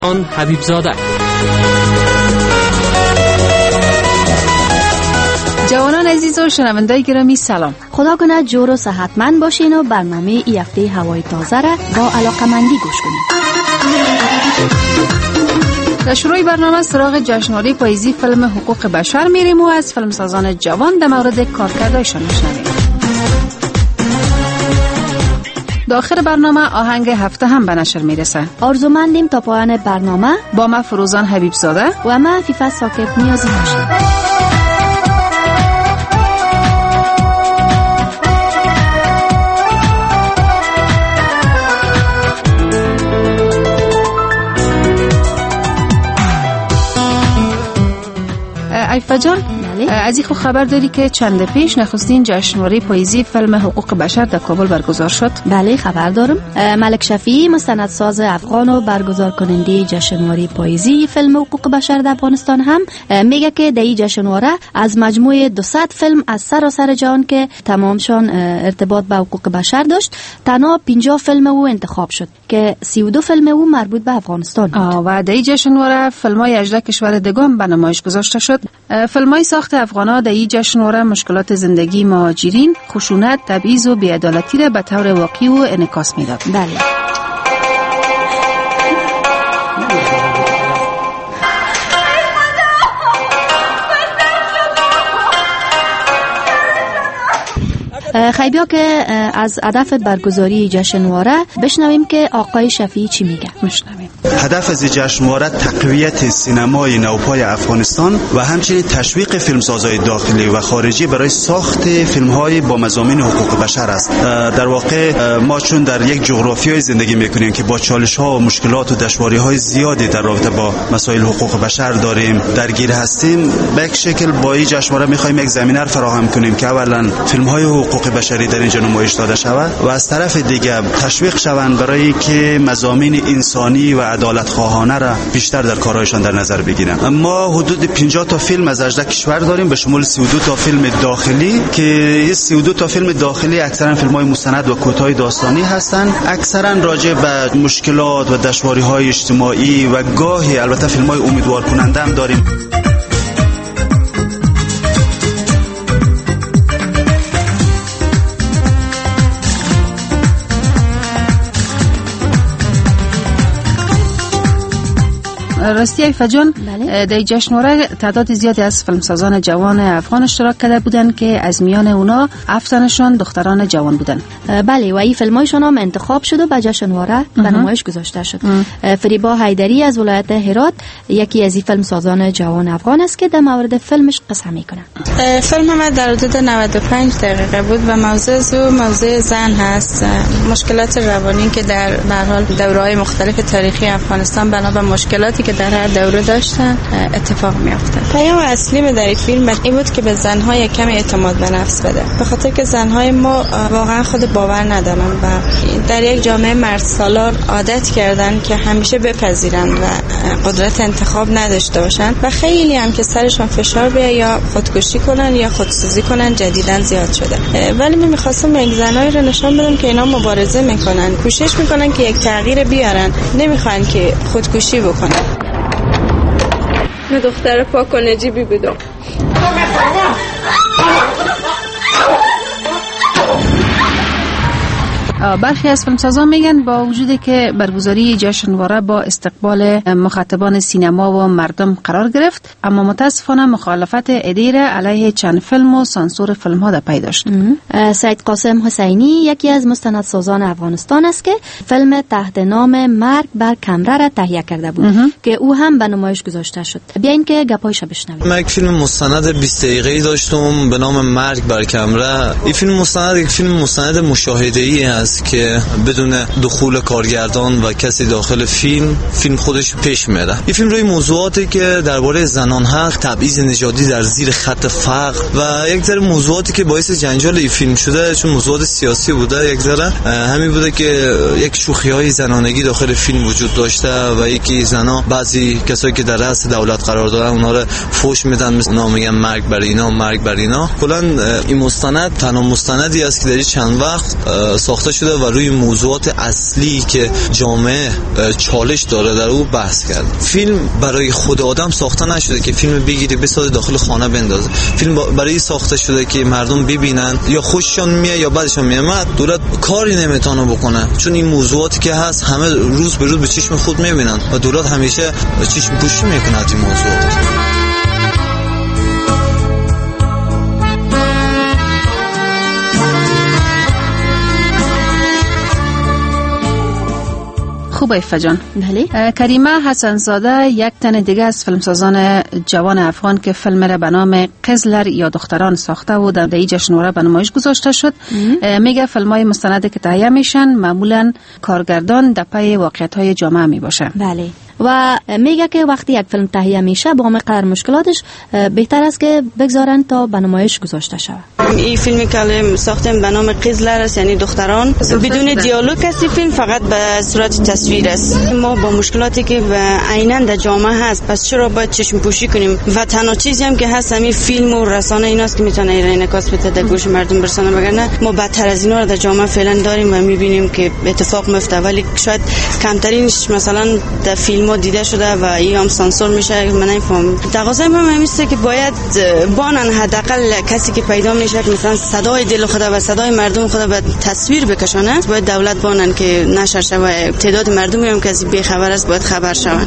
آن حبیب زاده. جوانان عزیز و شنوندای گرامی سلام. خدا کنه جور و صحتمند باشین و برنامه ای هفته هوای تازه را با علاقمندی گوش کنید. در شروع برنامه سراغ جشنواره پاییزی فیلم حقوق بشر میریم و از فیلمسازان جوان در مورد کارکردشان میشنویم. داخل برنامه آهنگ هفته هم به نشر میرسه. آرزومندیم تا پایان برنامه با ما فروزان حبیب زاده و من فیفا ساکت نیازی باشیم. عیفه جان، از این خبر داری که چند پیش نخستین جشنواره پاییزی فیلم حقوق بشر در کابل برگزار شد؟ بله خبر دارم. ملک شفیعی مستندساز افغان و برگزار کننده جشنواره پاییزی فیلم حقوق بشر در افغانستان هم میگه که در این جشنواره از مجموعه 200 فیلم از سراسر جهان که تمامشان ارتباط به حقوق بشر داشت تنها 50 فیلم او انتخاب شد که 32 فیلم او مربوط به افغانستان. و در این جشنواره فیلم‌های 18 کشور دیگه به نمایش گذاشته شد. فیلم‌های ساخت افغان‌ها در این جشنواره مشکلات زندگی مهاجرین، خشونت، تبعیض و بی‌عدالتی را به طور واقعی و انعکاس می‌داد. بله. خیبیا که از هدف برگزاری جشنواره بشنویم که آقای شفیعی چی میگه. بشنویم. هدف از جشنواره تقویت سینمای نوپای افغانستان و همچنین تشویق فیلمسازهای داخلی و خارجی برای ساخت فیلم‌های با مضامین حقوق بشر است. در واقع ما چون در یک جغرافیای زندگی می‌کنیم که با چالش‌ها و مشکلات و دشواری‌های زیادی در رابطه با مسائل حقوق بشر داریم درگیر هستیم، به یک شکل با این جشنواره می‌خوایم یک زمینه را فراهم کنیم که اولا فیلم‌های حقوق بشری در اینجا نمایش داده شود و از طرف دیگر تشویق شوند برای که مضامین انسانی و عدالت خواهانه را بیشتر در کارهایشان در نظر بگیرن. ما حدود 50 تا فیلم از 18 کشور داریم به شمول 32 تا فیلم داخلی که این 32 تا فیلم داخلی اکثرا فیلم‌های مستند و کوتاه داستانی هستند، اکثرا راجع به مشکلات و دشواری‌های اجتماعی و گاهی البته فیلم‌های امیدوار کننده هم داریم. راستی عیفه جان، در جشنواره تعداد زیادی از فیلمسازان جوان افغان اشتراک کرده بودند که از میان اونا 7 تنشون دختران جوان بودن. بله و این فیلمایشون هم انتخاب شد و به جشنواره به نمایش گذاشته شد. فریبا حیدری از ولایت هرات یکی از این فیلمسازان جوان افغان است که در مورد فیلمش قصه میکنه. فیلم ما در حدود 95 دقیقه بود و موضوع زن هست، مشکلات روانی که در به هر حال دوره‌های مختلف تاریخی افغانستان بنا به مشکلاتی که در هر دوره داشتن اتفاق میافتاد. پیام اصلی در این فیلم این بود که به زن‌ها یک کمی اعتماد به نفس بده، به خاطر که زن‌های ما واقعا خود باور ندارن و در یک جامعه مرد سالار عادت کردن که همیشه بپذیرن و قدرت انتخاب نداشته باشن و خیلی هم که سرشون فشار بیاد یا خودکشی کنن یا خودسوزی کنن جدیداً زیاد شده. ولی من می‌خواستم یک زنایی رو نشون بدم که اینا مبارزه میکنن، کوشش میکنن که یک تغییر بیارن، نمیخوان که خودکشی بکنن. من دختر پاک و نجیبی بودم. برخی از فیلمسازان میگن با وجودی که برگزاری جشنواره با استقبال مخاطبان سینما و مردم قرار گرفت، اما متاسفانه مخالفت اداره علیه چند فیلم و سانسور فیلم ها در پی داشت. سید قاسم حسینی یکی از مستندسازان افغانستان است که فیلم تحت نام مرگ بر کمره را تهیه کرده بود که او هم به نمایش گذاشته شد. بیاین که گپایشو بشنویم. من یک فیلم مستند 20 دقیقه‌ای داشتم به نام مرگ بر کمره. این فیلم مستند یک فیلم مستند مشاهده‌ای است که بدون دخول کارگردان و کسی داخل فیلم خودش پیش میره. این فیلم روی موضوعاتی که درباره زنان هست، تبعیض نژادی در زیر خط فقر و یک ذره موضوعاتی که باعث جنجال این فیلم شده چون موضوعات سیاسی بوده، یک ذره همین بوده که یک شوخی‌های زنانگی داخل فیلم وجود داشته و یکی زنا بعضی کسایی که در رأس دولت قرار دارن اونا رو فوش میدن، مثلا میگن مرگ بر اینا، مرگ بر اینا. کلا این مستند تنها مستندی است که در چند وقت ساخته شده و روی موضوعات اصلی که جامعه چالش داره در او بحث کرد. فیلم برای خود آدم ساخته نشده که فیلم بگیری بسازه داخل خانه بندازه. فیلم برای ساخته شده که مردم ببینن، یا خوششون میاد یا بعدشون میاد. دولت کاری نمیتونه بکنه چون این موضوعاتی که هست همه روز به روز به چشم خود میبینن و دولت همیشه چشم پوشی میکنه از این موضوعات. خوب ایفا جان. بله. کریمه حسن زاده یک تن دیگه از فیلمسازان جوان افغان که فیلم را به نام قزلر یا دختران ساخته و در این جشنواره به نمایش گذاشته شد، میگه فیلم‌های مستند که تهیه میشن معمولا کارگردان در پی واقعیت‌های جامعه می باشه. بله. و میگه که وقتی یک فیلم تهیه میشه با همه قدر مشکلاتش بهتر است که بگذارن تا به نمایش گذاشته شود. این فیلمی که ساختیم به نام قزلر است، یعنی دختران، بدون دیالوگ است. فیلم فقط به صورت تصویر است. ما با مشکلاتی که عیناً در جامعه هست، پس چرا باید چشم پوشی کنیم؟ و تنها چیزی هم که هست همین فیلم و رسانه ایناست که میتونه انعکاس بده در گوش مردم برسونه. وگرنه ما بدتر از اینا رو در جامعه فعلا داریم و میبینیم که اتفاق میفته، ولی شاید کمترینش مثلا در فیلم دیده شده و این هم سانسور میشه. من نمیفهمم. تقاضای من همیشه که باید بانن حداقل کسی که پیدا میشه که مثلا صدای دل خود و صدای مردم خود به تصویر بکشانه، باید دولت بانن که نشر شود. تعداد مردمی هم کسی بی خبر است باید خبر شوند.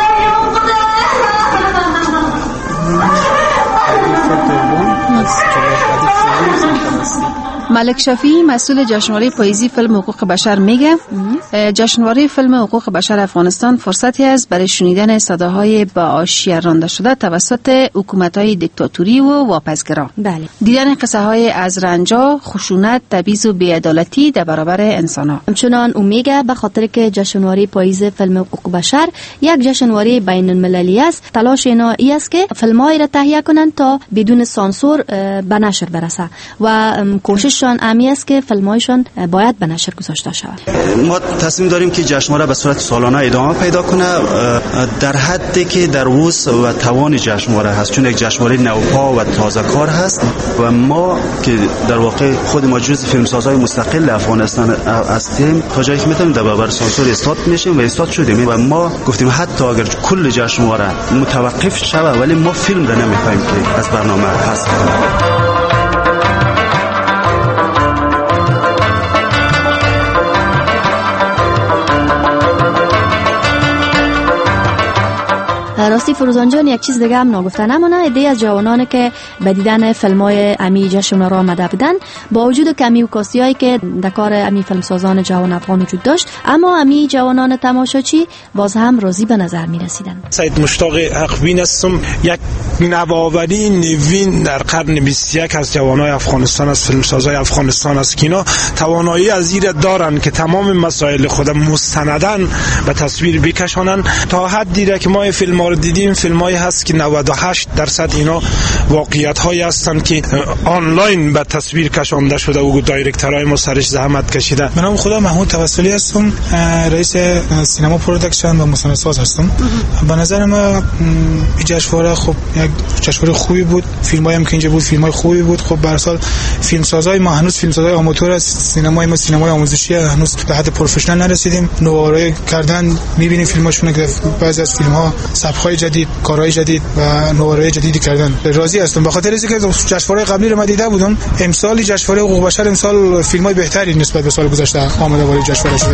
ملک شفیعی مسئول جشنواره پاییزی فیلم حقوق بشر میگه جشنواره فیلم حقوق بشر افغانستان فرصتی است برای شنیدن صداهای با آشیار رانده شده توسط حکومت‌های دیکتاتوری و واپسگرا. بله. دیدن قصه های از رنجا، خشونت، تبعیض و بی‌عدالتی در برابر انسان‌ها. همچنان او میگه به خاطر که جشنواره پاییز فیلم حقوق بشر یک جشنواره بین المللی است، تلاش اینا ای است که فیلم‌های را تهیه کنند تا بدون سانسور به نشر برسه و کوشش امی است که فیلم‌هایشان باید به نشر گذاشته شود. ما تصمیم داریم که جشنواره به صورت سالانه ادامه پیدا کنه در حدی که در وسع و توان جشنواره هست، چون یک جشنواره نوپا و تازه کار هست و ما که در واقع خود ما جزء فیلمسازهای مستقل افغانستان هستیم، تا جایی که میتونیم در برابر سانسور استاد میشیم و استاد شدیم و ما گفتیم حتی اگر کل جشنواره متوقف شود ولی ما فیلم را نمیخوایم که از برنامه حذف کنیم. راستی فروزان جان، یک چیز دیگه هم ناگفته نمونه. ایده از جوانانی که به دیدن فیلم‌های امی جشنواره آمده بودن، با وجود کمی و کاستی‌هایی که در کار امی فیلمسازان جوان افغان وجود داشت، اما امی جوانان تماشاچی باز هم راضی به نظر می‌رسیدند. سید مشتاق حقبین هستم. یک نوآوری نوین در قرن 21 از جوانای افغانستان، از فیلمسازای افغانستان است که اینا توانایی از این دارن که تمام مسائل خود مستنداً به تصویر بکشانن. تا حدی که ما فیلم‌ها رو دیدیم، فیلم‌هایی هست که 98% اینا واقعیت‌هایی هستند که آنلاین به تصویر کشانده شده و دایرکتورای ما سرش زحمت کشیده. من خودم محمود توسلی هستم، رئیس سینما پروداکشن و مستندساز هستم. به نظر من این جشنواره خب یک جشنواره خوبی بود. فیلمایی هم که اینجا بود فیلمای خوبی بود. خب به هر حال فیلمسازای ما هنوز فیلمسازای آماتور است. سینمای ما سینمای آموزشی هنوز به حد پروفشنال نرسیدیم. نوآوری کردن می‌بینیم فیلماشون که بعضی از فیلم‌ها سبک‌های جدید، کارهای جدید و نوآوری جدیدی کردن. راضی هستم به خاطر اینکه جشنواره قبلی رو من دیده بودم. امسال جشنواره حقوق بشر امسال فیلم‌های بهتری نسبت به سال گذشته آماده وارد جشنواره شده.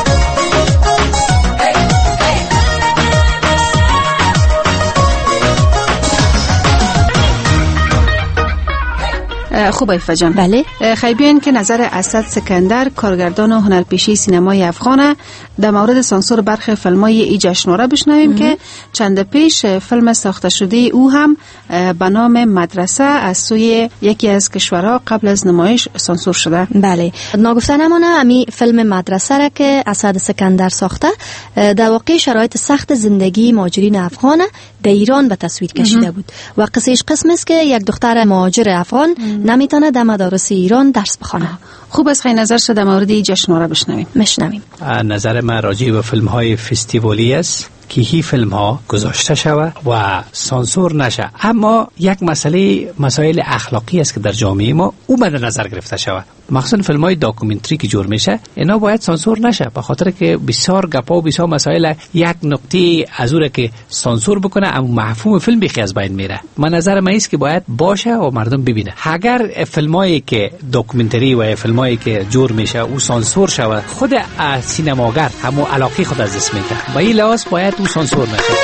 خوب ایفا جان. بله. خیبین که نظر اسد سکندر، کارگردان و هنرپیشه سینمای افغانه، در مورد سانسور برخی فیلمای ای جشنواره بشنویم که چند پیش فیلم ساخته شده او هم به نام مدرسه از سوی یکی از کشورها قبل از نمایش سانسور شده. بله. ناگفته نمانه امی فیلم مدرسه را که اسد سکندر ساخته در واقع شرایط سخت زندگی مهاجرین افغان در ایران به تصویر کشیده بود و قصهش قسم است که یک دختر مهاجر افغان نمیتونه در مدارس ایران درس بخونه. خوب است خیلی نظر شده مورد این جشنواره بشنویم. مشنویم. نظر من راجع به فیلم های فستیوالی است که هی فیلم ها گذاشته شود و سانسور نشه. اما یک مسائل اخلاقی است که در جامعه ما او مد نظر گرفته شود. مخصوصا فیلم های داکومنتری که جور میشه اینا باید سانسور نشه، به خاطر که بسیار گپا و بسیار مسائل یک نقطه از اون که سانسور بکنه اما مفهوم فیلم بخی از بین میره. من نظر من است که باید باشه و مردم ببینه. اگر فیلمایی که داکومنتری و فیلمایی که جور میشه او سانسور شود، خود سینماگر همو علاقه خود از دست میده. با این لحاظ باید او سانسور نشه.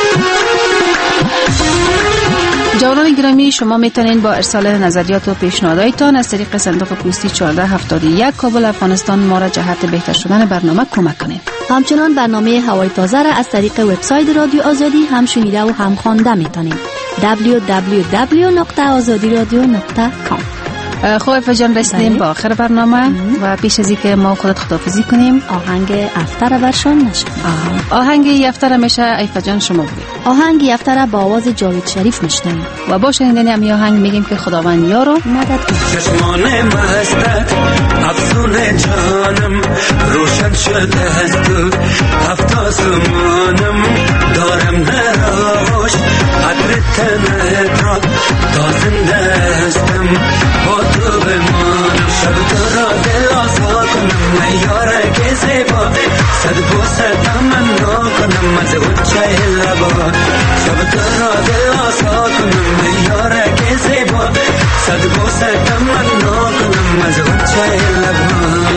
جوانان گرامی، شما میتونید با ارسال نظریات و پیشنهاداتتان از طریق صندوق پستی 1471 کابل افغانستان ما را جهت بهتر شدن برنامه کمک کنید. همچنان برنامه هوای تازه را از طریق وبسایت رادیو آزادی هم شنیده و هم خوانده میتونید. www.azadiradio.com. خب فجان رسیدیم با آخر برنامه و پیش از اینکه ما خودت خداحافظی کنیم آهنگ افتر برشان نشد. آهنگ افتر میشه ایفا جان شما بگید. آهنگ افتر با آواز جاوید شریف میشنویم و با شنیدن امی آهنگ میگیم که خداوند یارو مدد کنه. چشمان مستت افسون جانم روشن شده از تو هفت آسمانم دارم در آغوش عطر تنت را تا زنده هستم با تو بمانم شب تو را دل آزاد کنم یاره که زیبا صد بوسه تمنا کنم از اوچه لبا شب تو را دل آزاد کنم یاره که زیبا صد بوسه تمنا کنم از اوچه لبا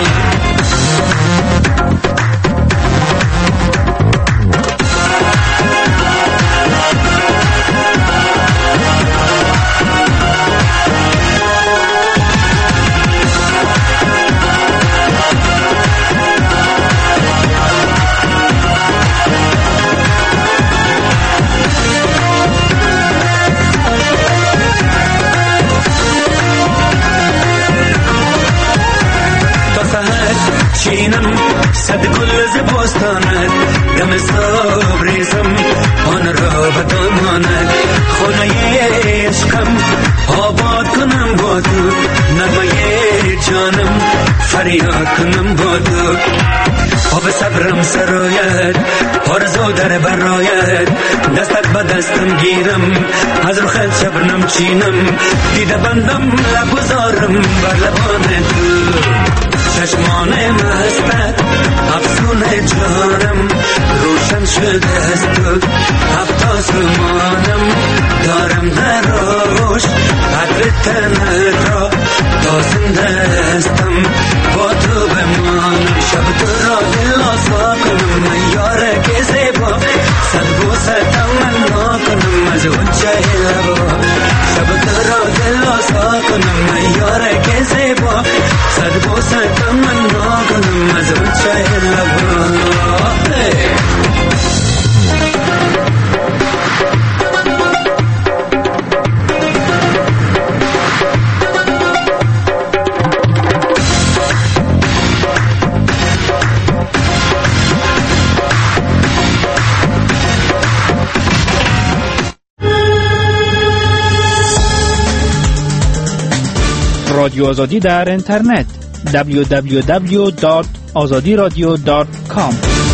چینم صد گل ز بستانت دم صبریزم آن را به دامانت خونه عشقم آباد کنم با تو نغمه جانم فریاد کنم با تو آب صبرم سرایت آرزو در برایت دستت به دستم گیرم از رخت شبنم چینم دیده بندم لبگذارم بر لبان تو چشمان مستت افسون جانم روشن شده از تو هفت آسمانم دارم در آغوش عطر تنت را تا زنده هستم با تو بمانم شب تو را دل آزاد کنم یاره که زیبا صد بوسه تمنا کنم از اوچه لبا شب تو را دل آزاد کنم یاره که زیبا صد بوسه تمنا کنم از اوچه لبا رادیو آزادی در اینترنت www.azadiradio.com.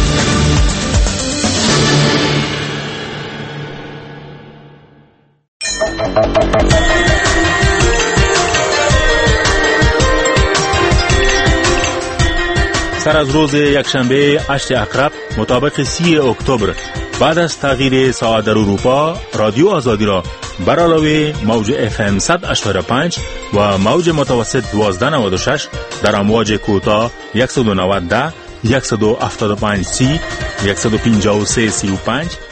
سر از روز یکشنبه 8 اکتبر مطابق 30 اکتبر بعد از تغییر ساعت در اروپا رادیو آزادی را بر علاوه موج FM 100.5 و موج متوسط 1296 در امواج کوتاه 190 175 153 35